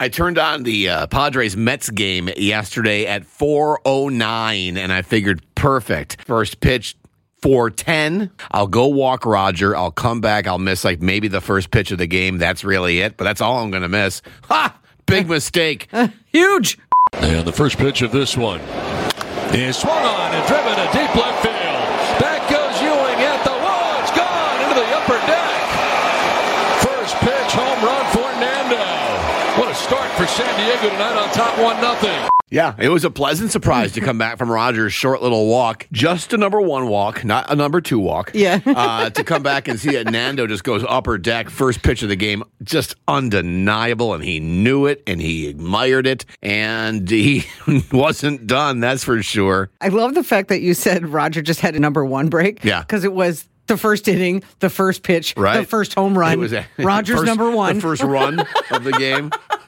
I turned on the Padres-Mets game yesterday at 4:09, and I figured, perfect. First pitch, 4:10. I'll go walk Roger. I'll come back. I'll miss maybe the first pitch of the game. That's really it, but that's all I'm going to miss. Ha! Big mistake. Huge. And the first pitch of this one is swung on and driven to deep left field. Back goes Ewing at the wall. It's gone into the upper deck. First pitch, home run for Nando. What a start for San Diego tonight on top 1-0. Yeah, it was a pleasant surprise to come back from Roger's short little walk, just a number 1 walk, not a number 2 walk. Yeah. To come back and see that Nando just goes upper deck, first pitch of the game, just undeniable, and he knew it, and he admired it, and he wasn't done, that's for sure. I love the fact that you said Roger just had a number 1 break. Yeah. Because it was the first inning, the first pitch, right. the first home run. It was Roger's number 1. The first run of the game.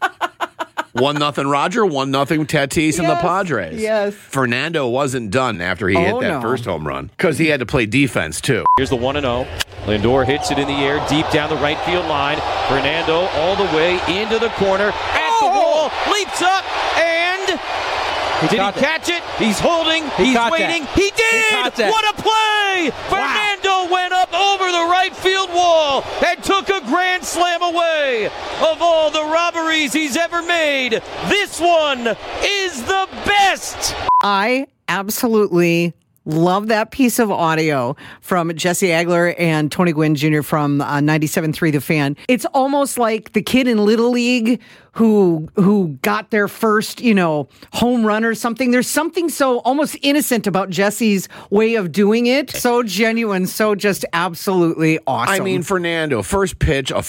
1-0 Roger, 1-0 Tatis and the Padres. Yes. Fernando wasn't done after he hit that first home run because he had to play defense too. Here's the 1-0. Lindor hits it in the air, deep down the right field line. Fernando all the way into the corner, at the wall, leaps up, and did he catch it? He's holding, he's waiting. He did! What a play! Fernando went up over the right field wall and took a grand slam away. Of all the robberies he's ever made, this one is the best! I absolutely love that piece of audio from Jesse Agler and Tony Gwynn Jr. from 97.3 The Fan. It's almost like the kid in Little League who got their first, home run or something. There's something so almost innocent about Jesse's way of doing it. So genuine, so just absolutely awesome. I mean, Fernando, first pitch, a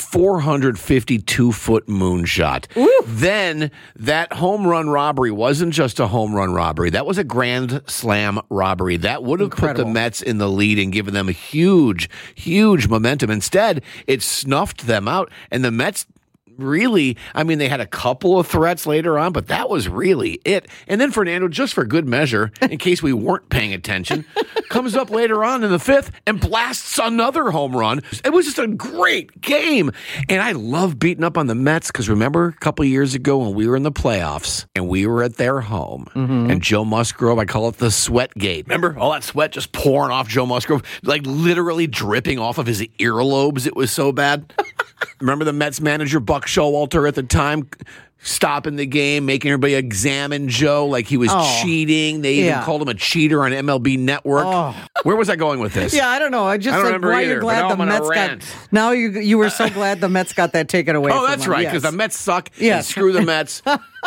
452-foot moonshot. Ooh. Then that home run robbery wasn't just a home run robbery. That was a grand slam robbery. That would have put the Mets in the lead and given them a huge, huge momentum. Instead, it snuffed them out, and the Mets really, they had a couple of threats later on, but that was really it. And then Fernando, just for good measure, in case we weren't paying attention, comes up later on in the 5th and blasts another home run. It was just a great game. And I love beating up on the Mets because remember a couple of years ago when we were in the playoffs and we were at their home and Joe Musgrove, I call it the sweat gate. Remember all that sweat just pouring off Joe Musgrove, literally dripping off of his earlobes. It was so bad. Remember the Mets manager, Buck Showalter, at the time, stopping the game, making everybody examine Joe like he was cheating. They even called him a cheater on MLB Network. Where was I going with this? Yeah, I don't know. I don't remember either, you're glad the Mets got. Now you were so glad the Mets got that taken away. Oh, that's right, because the Mets suck. Yes. Screw the Mets.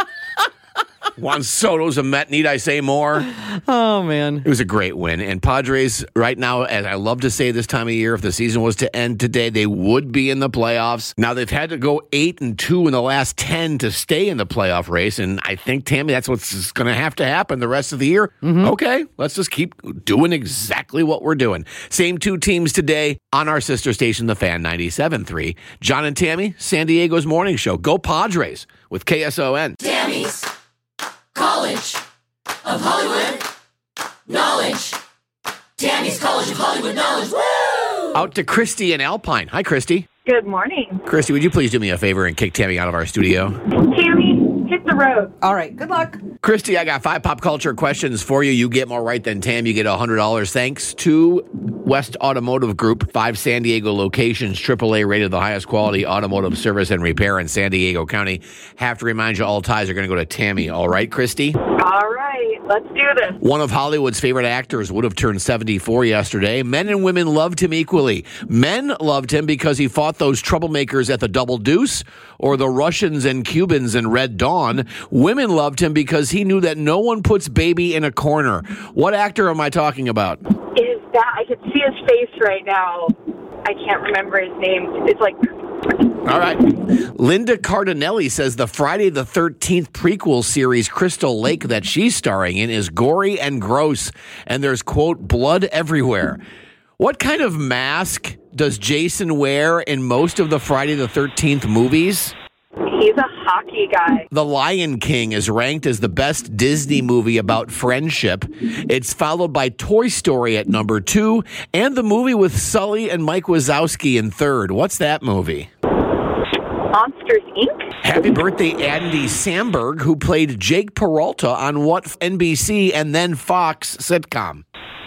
Juan Soto's a Met, need I say more? Oh, man. It was a great win. And Padres, right now, as I love to say this time of year, if the season was to end today, they would be in the playoffs. Now, they've had to go 8-2 in the last 10 to stay in the playoff race. And I think, Tammy, that's what's going to happen the rest of the year. Mm-hmm. Okay, let's just keep doing exactly what we're doing. Same 2 teams today on our sister station, The Fan 97.3. John and Tammy, San Diego's morning show. Go Padres with KSON. Tammy's College of Hollywood Knowledge. Tammy's College of Hollywood Knowledge. Woo! Out to Christy in Alpine. Hi, Christy. Good morning. Christy, would you please do me a favor and kick Tammy out of our studio? Tammy, hit the road. All right. Good luck. Christy, I got 5 pop culture questions for you. You get more right than Tam. You get $100 thanks to West Automotive Group. 5 San Diego locations, AAA rated, the highest quality automotive service and repair in San Diego County. Have to remind you, all ties are going to go to Tammy. All right, Christy? All right, let's do this. One of Hollywood's favorite actors would have turned 74 yesterday. Men and women loved him equally. Men loved him because he fought those troublemakers at the Double Deuce or the Russians and Cubans in Red Dawn. Women loved him because he knew that no one puts baby in a corner. What actor am I talking about? Is that, I can see his face right now. I can't remember his name. It's like... All right. Linda Cardinelli says the Friday the 13th prequel series Crystal Lake that she's starring in is gory and gross, and there's, quote, blood everywhere. What kind of mask does Jason wear in most of the Friday the 13th movies? He's a hockey guy. The Lion King is ranked as the best Disney movie about friendship. It's followed by Toy Story at number 2 and the movie with Sully and Mike Wazowski in third. What's that movie? Monsters, Inc.? Happy birthday, Andy Samberg, who played Jake Peralta on what NBC and then Fox sitcom?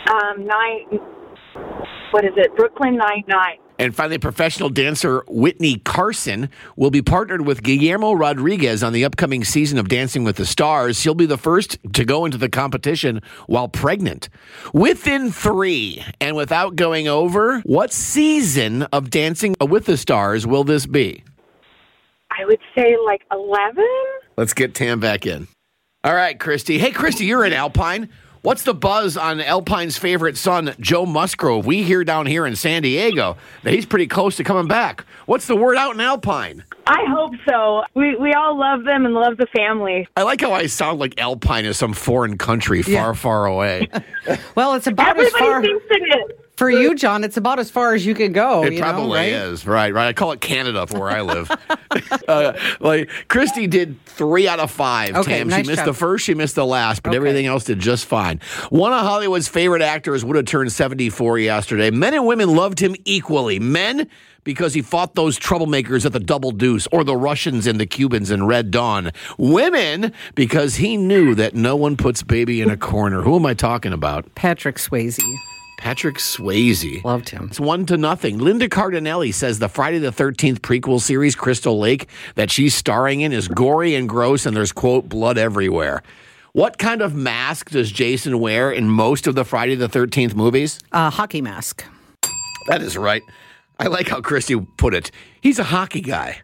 Brooklyn Nine-Nine. And finally, professional dancer Whitney Carson will be partnered with Guillermo Rodriguez on the upcoming season of Dancing with the Stars. She'll be the first to go into the competition while pregnant. Within 3, and without going over, what season of Dancing with the Stars will this be? I would say like 11? Let's get Tam back in. All right, Christy. Hey, Christy, you're in Alpine. What's the buzz on Alpine's favorite son, Joe Musgrove? We hear down here in San Diego that he's pretty close to coming back. What's the word out in Alpine? I hope so. We all love them and love the family. I like how I sound like Alpine is some foreign country far, far away. Well, it's about as far... Everybody thinks it is. For you, John, it's about as far as you could go. It probably is. Right. I call it Canada for where I live. Christy did 3 out of 5, okay, Tam. Nice she missed job. the first, she missed the last, but everything else did just fine. One of Hollywood's favorite actors would have turned 74 yesterday. Men and women loved him equally. Men, because he fought those troublemakers at the Double Deuce or the Russians and the Cubans in Red Dawn. Women, because he knew that no one puts baby in a corner. Who am I talking about? Patrick Swayze. Patrick Swayze. Loved him. It's 1-0. Linda Cardinelli says the Friday the 13th prequel series, Crystal Lake, that she's starring in is gory and gross, and there's, quote, blood everywhere. What kind of mask does Jason wear in most of the Friday the 13th movies? Hockey mask. That is right. I like how Christy put it. He's a hockey guy.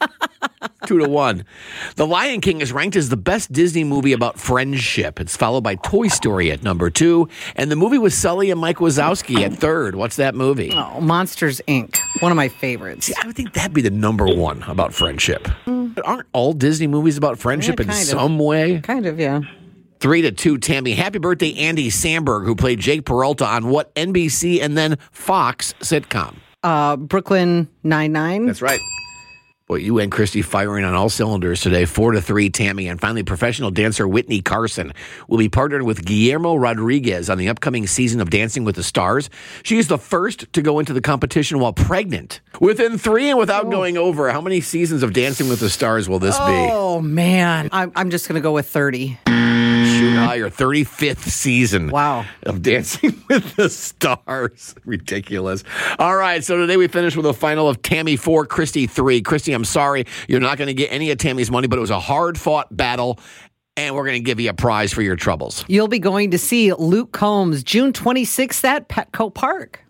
2-1. The Lion King is ranked as the best Disney movie about friendship. It's followed by Toy Story at number 2, and the movie with Sully and Mike Wazowski at 3rd. What's that movie? Oh, Monsters, Inc. One of my favorites. See, I would think that'd be the number 1 about friendship. But aren't all Disney movies about friendship in some way? Kind of, yeah. 3-2, Tammy. Happy birthday, Andy Samberg, who played Jake Peralta on what NBC and then Fox sitcom? Brooklyn Nine-Nine. That's right. Boy, you and Christy firing on all cylinders today. 4-3, Tammy. And finally, professional dancer Whitney Carson will be partnered with Guillermo Rodriguez on the upcoming season of Dancing with the Stars. She is the first to go into the competition while pregnant. Within 3 and without going over, how many seasons of Dancing with the Stars will this be? Oh, man. I'm just going to go with 30. Your 35th season of Dancing with the Stars. Ridiculous. All right, so today we finish with a final of Tammy 4, Christy 3. Christy, I'm sorry, you're not going to get any of Tammy's money, but it was a hard-fought battle, and we're going to give you a prize for your troubles. You'll be going to see Luke Combs June 26th at Petco Park.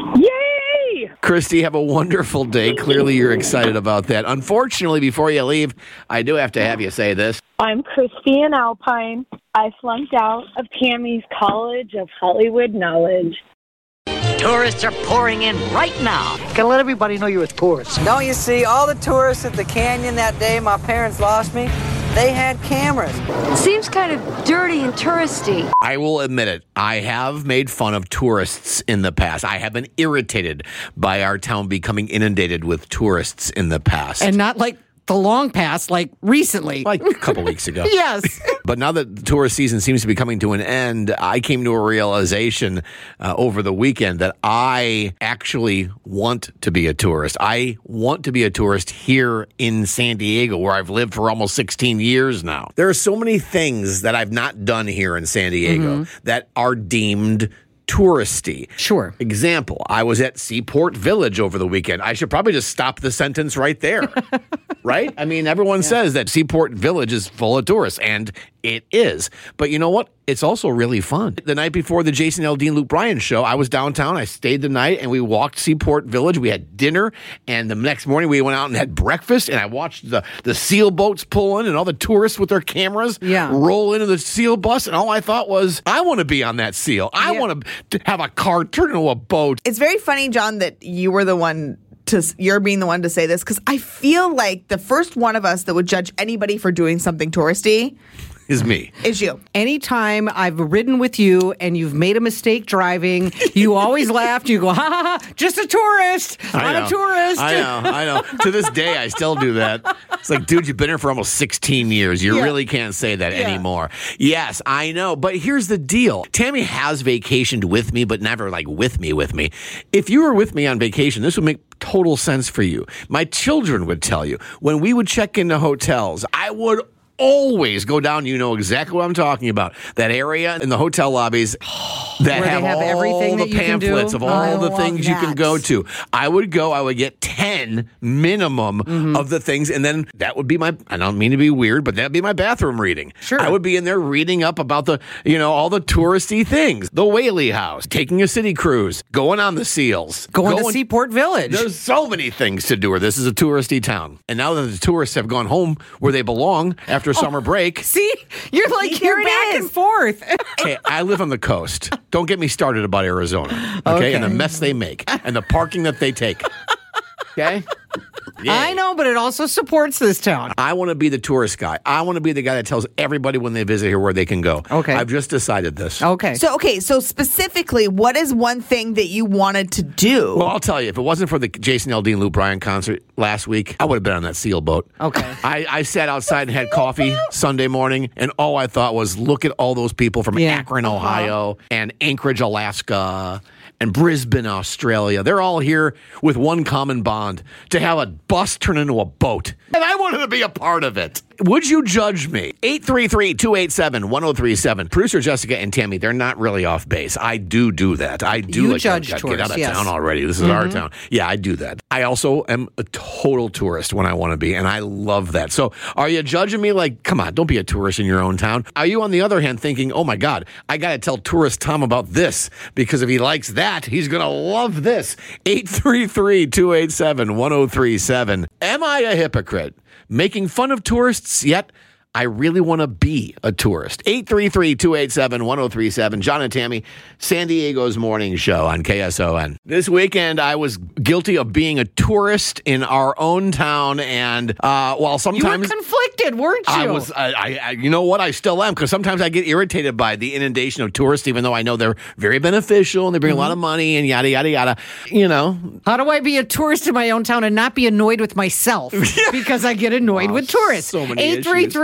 Yay! Christy, have a wonderful day. Clearly, you're excited about that. Unfortunately, before you leave, I do have to have you say this. I'm Christy in Alpine. I flunked out of Tammy's College of Hollywood Knowledge. Tourists are pouring in right now. Gotta let everybody know you're a tourist. Don't you see, all the tourists at the canyon that day my parents lost me, they had cameras. Seems kind of dirty and touristy. I will admit it. I have made fun of tourists in the past. I have been irritated by our town becoming inundated with tourists in the past. And not like the long past, like recently. Like a couple weeks ago. Yes. But now that the tourist season seems to be coming to an end, I came to a realization over the weekend that I actually want to be a tourist. I want to be a tourist here in San Diego, where I've lived for almost 16 years now. There are so many things that I've not done here in San Diego that are deemed touristy. Sure. Example, I was at Seaport Village over the weekend. I should probably just stop the sentence right there. Right? I mean, everyone says that Seaport Village is full of tourists, and it is. But you know what? It's also really fun. The night before the Jason Aldean, Luke Bryan show, I was downtown. I stayed the night, and we walked Seaport Village. We had dinner, and the next morning we went out and had breakfast, and I watched the seal boats pull in and all the tourists with their cameras roll into the seal bus, and all I thought was, I want to be on that seal. I want to have a car turn into a boat. It's very funny, John, that you're being the one to say this, because I feel like the first one of us that would judge anybody for doing something touristy is me. Is you. Anytime I've ridden with you and you've made a mistake driving, you always laughed. You go, ha, ha, ha, just a tourist. I'm a tourist. I know. To this day, I still do that. It's like, dude, you've been here for almost 16 years. You really can't say that anymore. Yes, I know. But here's the deal. Tammy has vacationed with me, but never like with me. If you were with me on vacation, this would make total sense for you. My children would tell you when we would check into hotels, I would always go down. You know exactly what I'm talking about. That area in the hotel lobbies that Where have they have everything all that the you can do? pamphlets of all the things you can go to. I would get 10 minimum of the things, and then that would be my, I don't mean to be weird, but that'd be my bathroom reading. Sure. I would be in there reading up about the, all the touristy things. The Whaley House, taking a city cruise, going on the Seals. Going to Seaport Village. There's so many things to do here. This is a touristy town. And now that the tourists have gone home where they belong after summer break. See? You're like, you're back and forth. Hey, I live on the coast. Don't get me started about Arizona. Okay? And the mess they make and the parking that they take. Okay? Yeah. I know, but it also supports this town. I want to be the tourist guy. I want to be the guy that tells everybody when they visit here where they can go. Okay. I've just decided this. Okay. So specifically, what is one thing that you wanted to do? Well, I'll tell you, if it wasn't for the Jason Aldean Lou Bryan concert last week, I would have been on that Seal boat. Okay. I sat outside and had coffee Sunday morning, and all I thought was, look at all those people from Akron, Ohio, and Anchorage, Alaska, and Brisbane, Australia. They're all here with one common bond, to have a bus turn into a boat. And I wanted to be a part of it. Would you judge me? 833-287-1037. Producer Jessica and Tammy, they're not really off base. I do that. I do. You like, judge get tourists, out of town already. This is our town. Yeah, I do that. I also am a total tourist when I want to be, and I love that. So are you judging me like, come on, don't be a tourist in your own town? Are you, on the other hand, thinking, oh my God, I got to tell tourist Tom about this, because if he likes that, he's going to love this. 833-287-1037. Am I a hypocrite? Making fun of tourists, yet I really want to be a tourist. 833-287-1037. John and Tammy, San Diego's morning show on KSON. This weekend, I was guilty of being a tourist in our own town, and while sometimes... You were conflicted, weren't you? I was. You know what? I still am, because sometimes I get irritated by the inundation of tourists, even though I know they're very beneficial and they bring a lot of money and yada, yada, yada. How do I be a tourist in my own town and not be annoyed with myself? Because I get annoyed with tourists. So many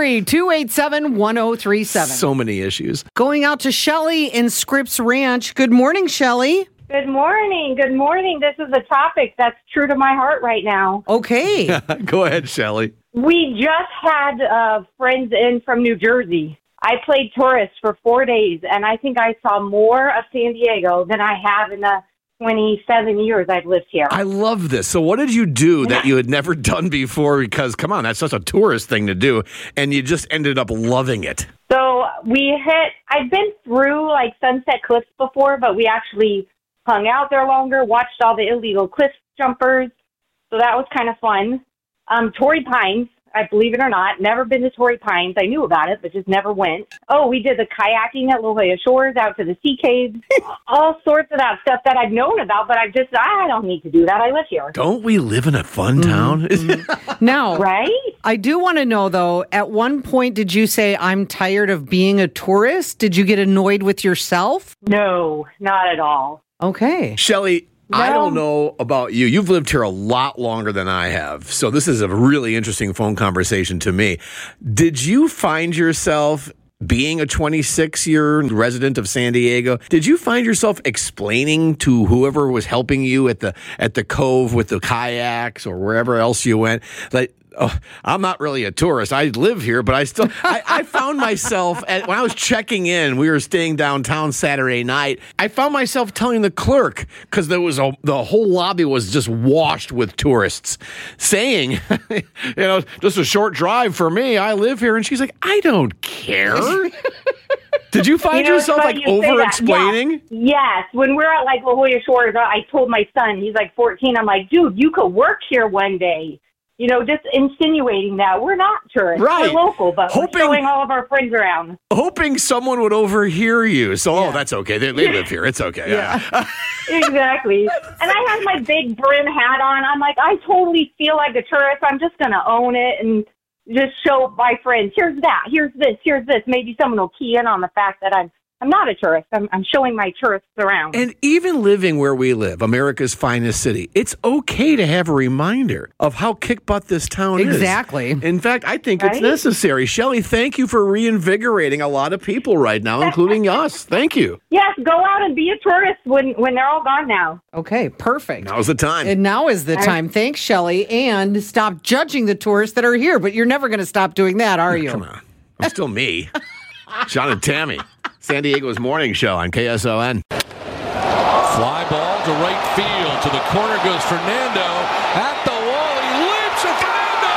833-287-1037. So many issues. Going out to Shelley in Scripps Ranch. Good morning, Shelley. Good morning. Good morning. This is a topic that's true to my heart right now. Okay. Go ahead, Shelley. We just had friends in from New Jersey. I played tourist for 4 days, and I think I saw more of San Diego than I have in the 27 years I've lived here. I love this. So what did you do that you had never done before? Because, come on, that's such a tourist thing to do, and you just ended up loving it. So I've been through like Sunset Cliffs before, but we actually hung out there longer, watched all the illegal cliff jumpers. So that was kind of fun. Torrey Pines, I believe it or not, never been to Torrey Pines. I knew about it, but just never went. Oh, we did the kayaking at La Jolla Shores, out to the sea caves, all sorts of that stuff that I've known about, but I don't need to do that. I live here. Don't we live in a fun town? Now, right? I do want to know, though, at one point, did you say, I'm tired of being a tourist? Did you get annoyed with yourself? No, not at all. Okay. Shelley, I don't know about you. You've lived here a lot longer than I have. So this is a really interesting phone conversation to me. Did you find yourself, being a 26-year resident of San Diego, did you find yourself explaining to whoever was helping you at the cove with the kayaks or wherever else you went, like, oh, I'm not really a tourist. I live here, but I found myself, when I was checking in, we were staying downtown Saturday night, I found myself telling the clerk, because the whole lobby was just washed with tourists, saying, just a short drive for me. I live here. And she's like, I don't care. Did you find yourself like over-explaining? Yes. When we're at like La Jolla Shores, I told my son, he's like 14, I'm like, dude, you could work here one day. Just insinuating that we're not tourists. Right. We're local, but we're showing all of our friends around. Hoping someone would overhear you. So, that's okay. They live here. It's okay. Yeah. Exactly. And I had my big brim hat on. I'm like, I totally feel like a tourist. I'm just going to own it and just show my friends, here's that, here's this. Maybe someone will key in on the fact that I'm I'm not a tourist. I'm showing my tourists around. And even living where we live, America's finest city, it's okay to have a reminder of how kick butt this town is. Exactly. In fact, I think it's necessary. Shelley, thank you for reinvigorating a lot of people right now, including us. Thank you. Yes, go out and be a tourist when they're all gone now. Okay, perfect. Now's the time. And now is the time. Thanks, Shelley. And stop judging the tourists that are here. But you're never going to stop doing that, are you? Come on. I'm still me. John and Tammy. San Diego's morning show on KSON. Fly ball to right field. To the corner goes Fernando. At the wall, he leaps at Fernando!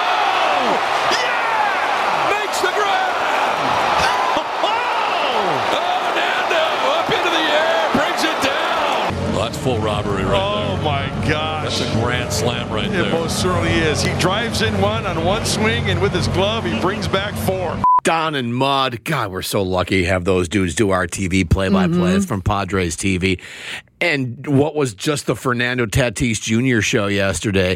Yeah! Makes the grab! Fernando up into the air, brings it down. Well, that's full robbery right there. Oh, my gosh. That's a grand slam right there. It most certainly is. He drives in one on one swing, and with his glove, he brings back 4. Don and Mud. God, we're so lucky to have those dudes do our TV play-by-play. It's from Padres TV. And what was just the Fernando Tatis Jr. show yesterday,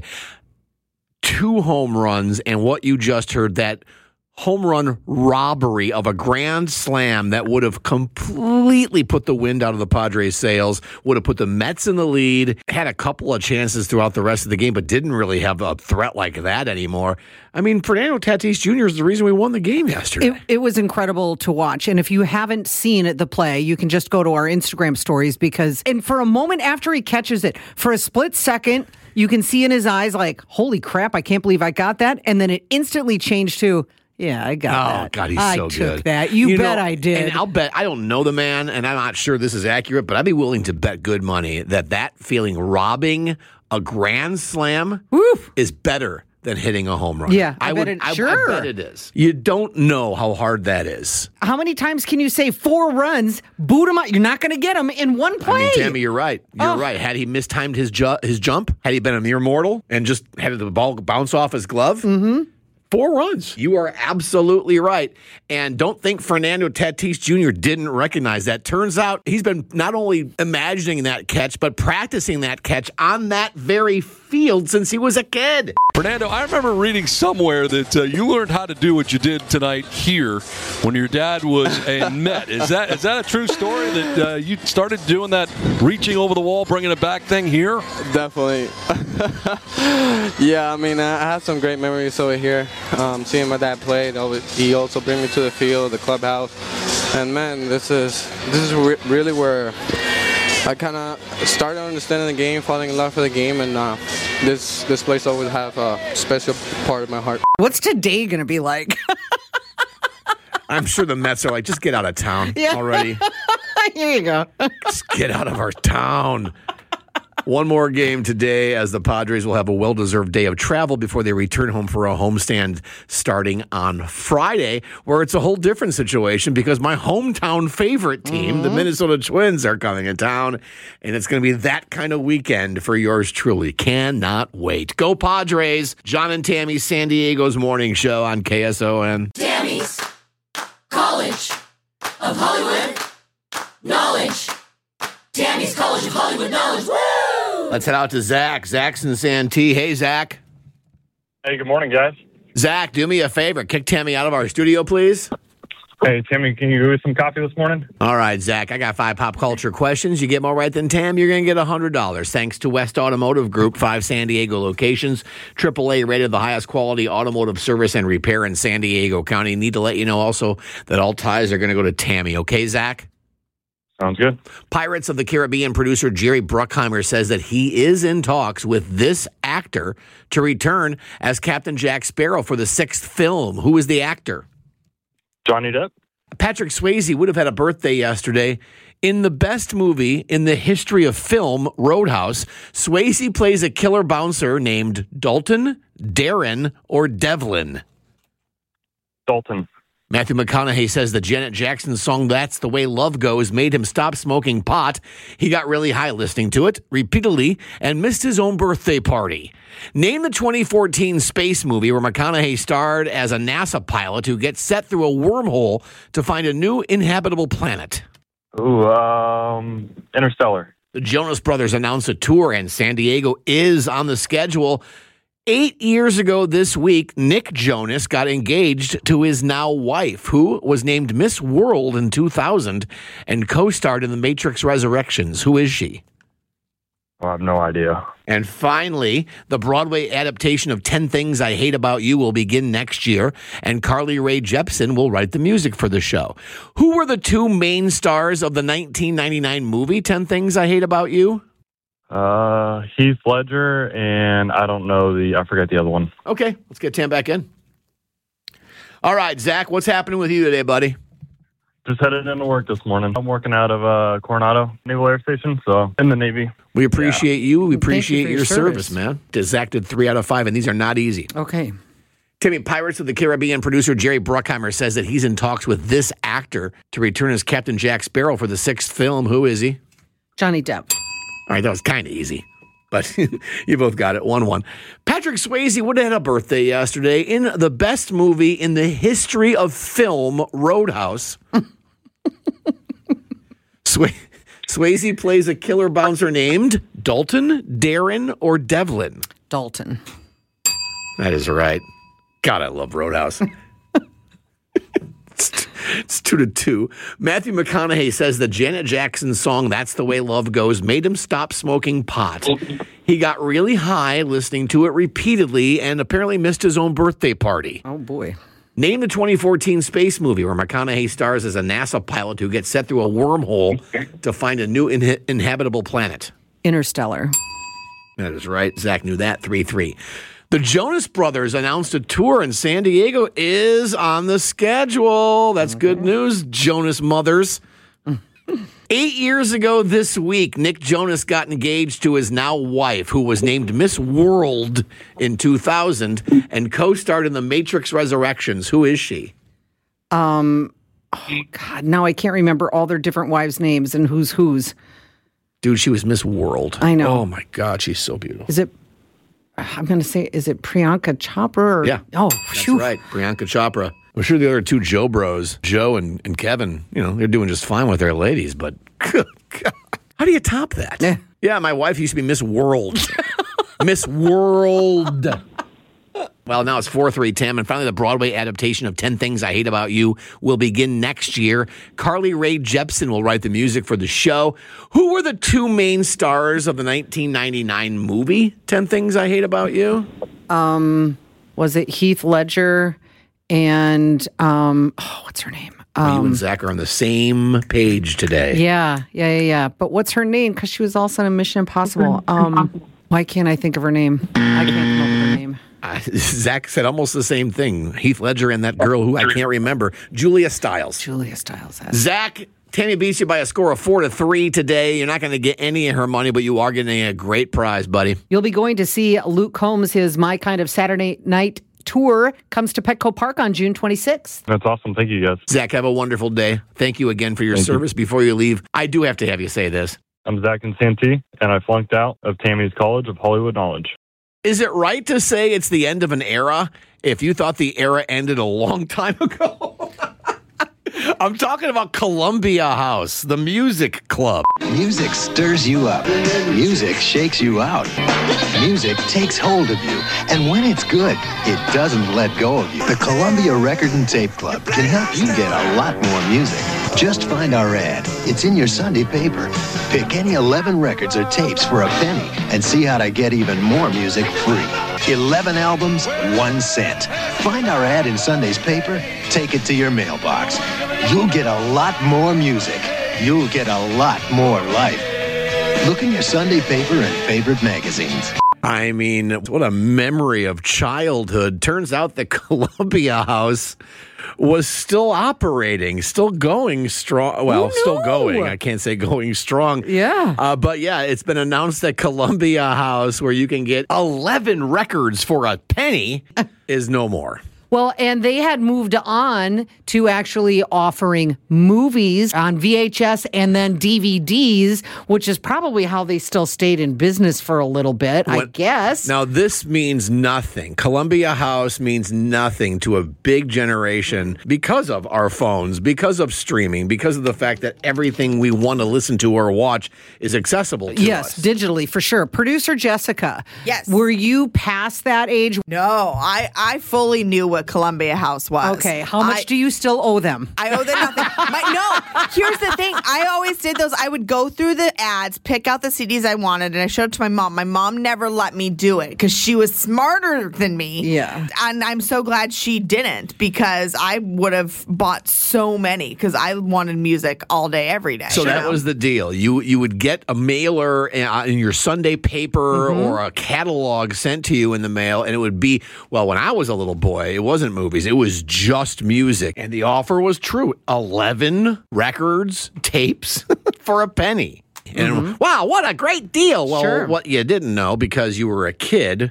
2 home runs, and what you just heard, that home run robbery of a grand slam that would have completely put the wind out of the Padres' sails, would have put the Mets in the lead, had a couple of chances throughout the rest of the game, but didn't really have a threat like that anymore. I mean, Fernando Tatis Jr. is the reason we won the game yesterday. It was incredible to watch. And if you haven't seen the play, you can just go to our Instagram stories and for a moment after he catches it, for a split second, you can see in his eyes like, holy crap, I can't believe I got that. And then it instantly changed to, yeah, I got that. Oh, God, he's so good. I took that. You bet I did. And I'll bet, I don't know the man, and I'm not sure this is accurate, but I'd be willing to bet good money that feeling robbing a grand slam is better than hitting a home run. Yeah, I bet it is. You don't know how hard that is. How many times can you say 4 runs, boot him out? You're not going to get him in one play. I mean, Tammy, you're right. You're right. Had he mistimed his jump, had he been a mere mortal and just had the ball bounce off his glove, 4 runs. You are absolutely right. And don't think Fernando Tatis Jr. didn't recognize that. Turns out he's been not only imagining that catch, but practicing that catch on that very field since he was a kid. Fernando, I remember reading somewhere that you learned how to do what you did tonight here when your dad was a Met. Is that a true story that you started doing that reaching over the wall, bringing it back thing here? Definitely. Yeah, I mean, I have some great memories over here. Seeing my dad play, he also bring me to the field, the clubhouse, and man, this is really where I kind of started understanding the game, falling in love with the game, and this place always have a special part of my heart. What's today going to be like? I'm sure the Mets are like, just get out of town already. Here you go. Just get out of our town. One more game today as the Padres will have a well-deserved day of travel before they return home for a homestand starting on Friday, where it's a whole different situation because my hometown favorite team, the Minnesota Twins, are coming to town, and it's going to be that kind of weekend for yours truly. Cannot wait. Go Padres. John and Tammy's San Diego's morning show on KSON. Tammy's College of Hollywood Knowledge. Tammy's College of Hollywood Knowledge. Woo! Let's head out to Zach. Zach's in Santee. Hey, Zach. Hey, good morning, guys. Zach, do me a favor. Kick Tammy out of our studio, please. Hey, Tammy, can you give me some coffee this morning? All right, Zach, I got 5 pop culture questions. You get more right than Tam, you're going to get $100. Thanks to West Automotive Group, 5 San Diego locations, AAA rated, the highest quality automotive service and repair in San Diego County. Need to let you know also that all ties are going to go to Tammy. Okay, Zach? Sounds good. Pirates of the Caribbean producer Jerry Bruckheimer says that he is in talks with this actor to return as Captain Jack Sparrow for the 6th film. Who is the actor? Johnny Depp. Patrick Swayze would have had a birthday yesterday. In the best movie in the history of film, Roadhouse, Swayze plays a killer bouncer named Dalton, Darren, or Devlin. Dalton. Matthew McConaughey says the Janet Jackson song That's the Way Love Goes made him stop smoking pot. He got really high listening to it repeatedly and missed his own birthday party. Name the 2014 space movie where McConaughey starred as a NASA pilot who gets set through a wormhole to find a new inhabitable planet. Ooh, Interstellar. The Jonas Brothers announced a tour, and San Diego is on the schedule. 8 years ago this week, Nick Jonas got engaged to his now wife, who was named Miss World in 2000 and co-starred in The Matrix Resurrections. Who is she? I have no idea. And finally, the Broadway adaptation of 10 Things I Hate About You will begin next year, and Carly Rae Jepsen will write the music for the show. Who were the two main stars of the 1999 movie 10 Things I Hate About You? Heath Ledger, and I don't know I forget the other one. Okay, let's get Tam back in. All right, Zach, what's happening with you today, buddy? Just headed into work this morning. I'm working out of Coronado Naval Air Station, so in the Navy. We appreciate you. We appreciate you your for your service, man. Zach did 3 out of 5, and these are not easy. Okay. Timmy, Pirates of the Caribbean producer Jerry Bruckheimer says that he's in talks with this actor to return as Captain Jack Sparrow for the 6th film. Who is he? Johnny Depp. All right, that was kind of easy, but you both got it. 1-1. Patrick Swayze would have had a birthday yesterday in the best movie in the history of film, Roadhouse. Swayze plays a killer bouncer named Dalton, Darren, or Devlin. Dalton. That is right. God, I love Roadhouse. It's 2-2. Matthew McConaughey says that Janet Jackson's song That's the Way Love Goes made him stop smoking pot. He got really high listening to it repeatedly and apparently missed his own birthday party. Oh, boy. Name the 2014 space movie where McConaughey stars as a NASA pilot who gets set through a wormhole to find a new inhabitable planet. Interstellar. That is right. Zach knew that. 3-3. The Jonas Brothers announced a tour in San Diego is on the schedule. That's good news, Jonas Mothers. 8 years ago this week, Nick Jonas got engaged to his now wife, who was named Miss World in 2000 and co-starred in The Matrix Resurrections. Who is she? Oh, God. Now I can't remember all their different wives' names and who's. Dude, she was Miss World. I know. Oh, my God. She's so beautiful. Is it Priyanka Chopra? Or, yeah. Oh, that's right. Priyanka Chopra. I'm sure the other two Joe bros, Joe and Kevin, they're doing just fine with their ladies, but God, how do you top that? Yeah, my wife used to be Miss World. Miss World. Well, now it's 4-3, Tim, and finally the Broadway adaptation of 10 Things I Hate About You will begin next year. Carly Rae Jepsen will write the music for the show. Who were the two main stars of the 1999 movie 10 Things I Hate About You? Was it Heath Ledger and what's her name? You and Zach are on the same page today. Yeah. But what's her name? Because she was also in Mission Impossible. Why can't I think of her name? I can't come up with her name. Zach said almost the same thing. Heath Ledger and that girl who I can't remember. Julia Stiles. Zach, Tammy beats you by a score of 4-3 today. You're not going to get any of her money, but you are getting a great prize, buddy. You'll be going to see Luke Combs. His My Kind of Saturday Night tour comes to Petco Park on June 26th. That's awesome. Thank you, guys. Zach, have a wonderful day. Thank you again for your service. Before you leave, I do have to have you say this. I'm Zach Santee, and I flunked out of Tammy's College of Hollywood Knowledge. Is it right to say it's the end of an era if you thought the era ended a long time ago? I'm talking about Columbia House, the music club. Music stirs you up. Music shakes you out. Music takes hold of you. And when it's good, it doesn't let go of you. The Columbia Record and Tape Club can help you get a lot more music. Just find our ad. It's in your Sunday paper. Pick any 11 records or tapes for a penny and see how to get even more music free. 11 albums, 1 cent. Find our ad in Sunday's paper, take it to your mailbox. You'll get a lot more music. You'll get a lot more life. Look in your Sunday paper and favorite magazines. I mean, what a memory of childhood. Turns out the Columbia House was still operating, still going strong. Well, still going. I can't say going strong. Yeah. But yeah, it's been announced that Columbia House, where you can get 11 records for a penny, is no more. Well, and they had moved on to actually offering movies on VHS and then DVDs, which is probably how they still stayed in business for a little bit, I guess. Now, this means nothing. Columbia House means nothing to a big generation because of our phones, because of streaming, because of the fact that everything we want to listen to or watch is accessible to us. Yes, digitally, for sure. Producer Jessica. Yes. Were you past that age? No, I fully knew what Columbia House was. Okay, how much do you still owe them? I owe them nothing. No, here's the thing. I always did those. I would go through the ads, pick out the CDs I wanted, and I showed it to my mom. My mom never let me do it because she was smarter than me. Yeah. And I'm so glad she didn't because I would have bought so many because I wanted music all day, every day. So that was the deal. You would get a mailer in your Sunday paper or a catalog sent to you in the mail, and it would be, well, when I was a little boy, it wasn't movies. It was just music. And the offer was true. 11 records, tapes for a penny. And wow, what a great deal. Well, what you didn't know because you were a kid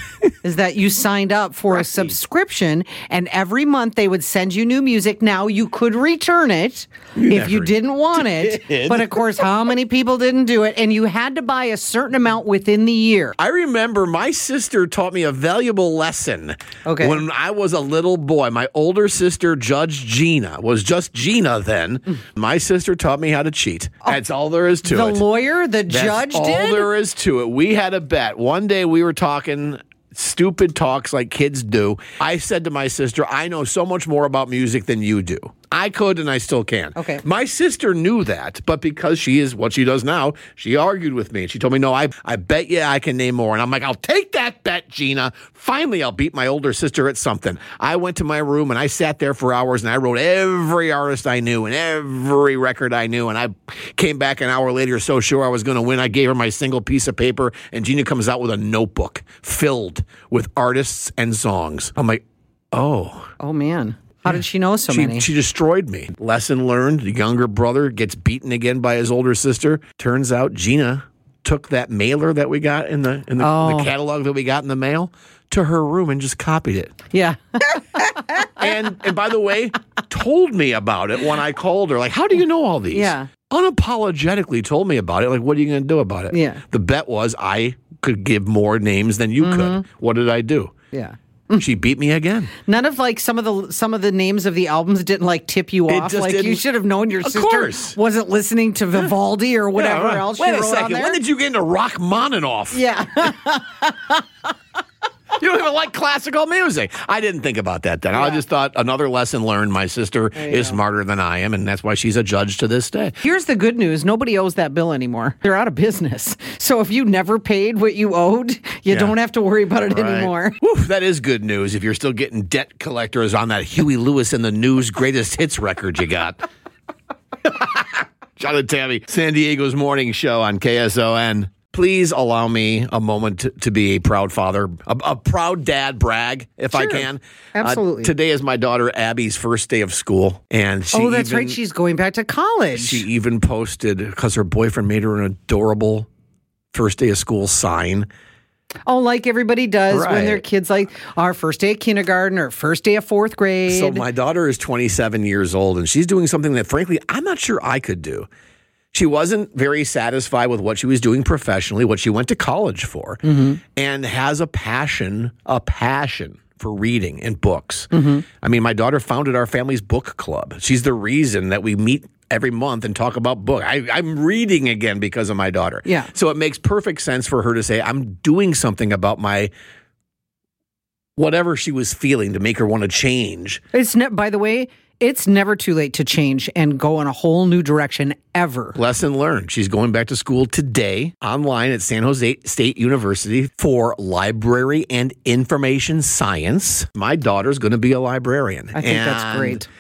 is that you signed up for a subscription, and every month they would send you new music. Now you could return it if you didn't want it. But of course, how many people didn't do it? And you had to buy a certain amount within the year. I remember my sister taught me a valuable lesson when I was a little boy. My older sister, Judge Gina, was just Gina then. My sister taught me how to cheat. That's all there is to it. The lawyer, the judge did? That's all there is to it. We had a bet. One day we were talking stupid talks like kids do. I said to my sister, I know so much more about music than you do. I could and I still can. Okay. My sister knew that, but because she is what she does now, she argued with me. She told me, no, I bet you I can name more. And I'm like, I'll take that bet, Gina. Finally, I'll beat my older sister at something. I went to my room and I sat there for hours and I wrote every artist I knew and every record I knew. And I came back an hour later so sure I was going to win. I gave her my single piece of paper and Gina comes out with a notebook filled with artists and songs. I'm like, oh. Oh, man. How did she know so many? She destroyed me. Lesson learned. The younger brother gets beaten again by his older sister. Turns out Gina took that mailer that we got in the catalog that we got in the mail to her room and just copied it. Yeah. and by the way, told me about it when I called her. Like, how do you know all these? Yeah. Unapologetically told me about it. Like, what are you going to do about it? Yeah. The bet was I could give more names than you could. What did I do? Yeah. She beat me again. None of like some of the names of the albums didn't like tip you off. Like you should have known your sister wasn't listening to Vivaldi or whatever else. Wait she a wrote second. on there. When did you get into Rachmaninoff? Yeah. You don't even like classical music. I didn't think about that then. I just thought another lesson learned. My sister is smarter than I am, and that's why she's a judge to this day. Here's the good news. Nobody owes that bill anymore. They're out of business. So if you never paid what you owed, you don't have to worry about it anymore. Whew, that is good news if you're still getting debt collectors on that Huey Lewis and the News greatest hits record you got. John and Tammy, San Diego's morning show on KSON. Please allow me a moment to be a proud father, a proud dad brag, if I can. Absolutely. Today is my daughter Abby's first day of school. And that's right. She's going back to college. She even posted, because her boyfriend made her an adorable first day of school sign. Oh, like everybody does when their kids, like our first day of kindergarten or first day of fourth grade. So my daughter is 27 years old, and she's doing something that, frankly, I'm not sure I could do. She wasn't very satisfied with what she was doing professionally, what she went to college for, and has a passion for reading and books. I mean, my daughter founded our family's book club. She's the reason that we meet every month and talk about books. I'm reading again because of my daughter. Yeah. So it makes perfect sense for her to say, I'm doing something about my whatever she was feeling to make her want to change. By the way, it's never too late to change and go in a whole new direction ever. Lesson learned. She's going back to school today online at San Jose State University for library and information science. My daughter's going to be a librarian. I think that's great.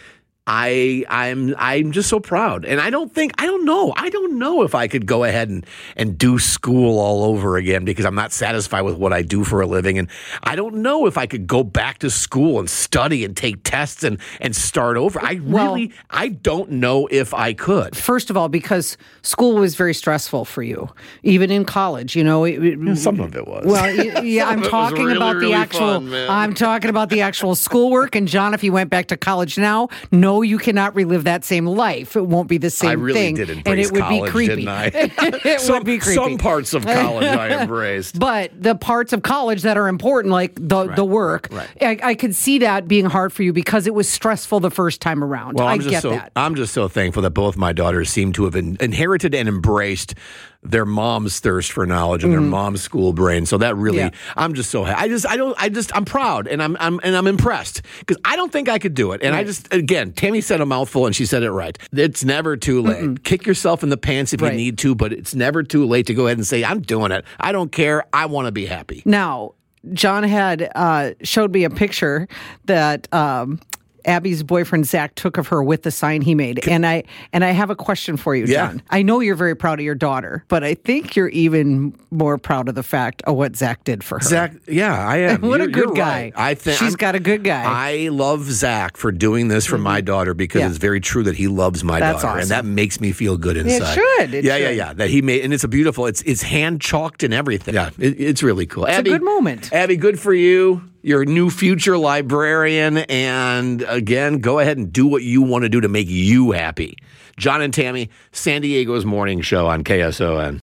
I'm just so proud. And I don't know if I could go ahead and do school all over again because I'm not satisfied with what I do for a living. And I don't know if I could go back to school and study and take tests and start over. I don't know if I could. First of all, because school was very stressful for you, even in college, some of it was. Well, yeah, I'm talking about the actual, I'm talking about the actual schoolwork. And John, if you went back to college now, no, you cannot relive that same life. It won't be the same thing. I really did embrace college, didn't I? It would be creepy. Some parts of college I embraced. But the parts of college that are important, like the work, I could see that being hard for you because it was stressful the first time around. Well, I get that. I'm just so thankful that both my daughters seem to have inherited and embraced their mom's thirst for knowledge and their mom's school brain. So that really, I'm just so happy. I'm proud and I'm impressed because I don't think I could do it. And again, Tammy said a mouthful and she said it right. It's never too late. Kick yourself in the pants if you need to, but it's never too late to go ahead and say, I'm doing it. I don't care. I want to be happy. Now, John had showed me a picture that Abby's boyfriend Zach took of her with the sign he made, and I have a question for you, John. I know you're very proud of your daughter, but I think you're even more proud of the fact of what Zach did for her. Zach, I am. What a good guy! Right. I think she's got a good guy. I love Zach for doing this for my daughter because it's very true that he loves my daughter, awesome. and that makes me feel good inside. It should. Yeah. That he made, and it's a beautiful. It's hand chalked and everything. Yeah, it's really cool. It's Abby, a good moment. Abby, good for you. You're a new future librarian, and again, go ahead and do what you want to do to make you happy. John and Tammy, San Diego's morning show on KSON.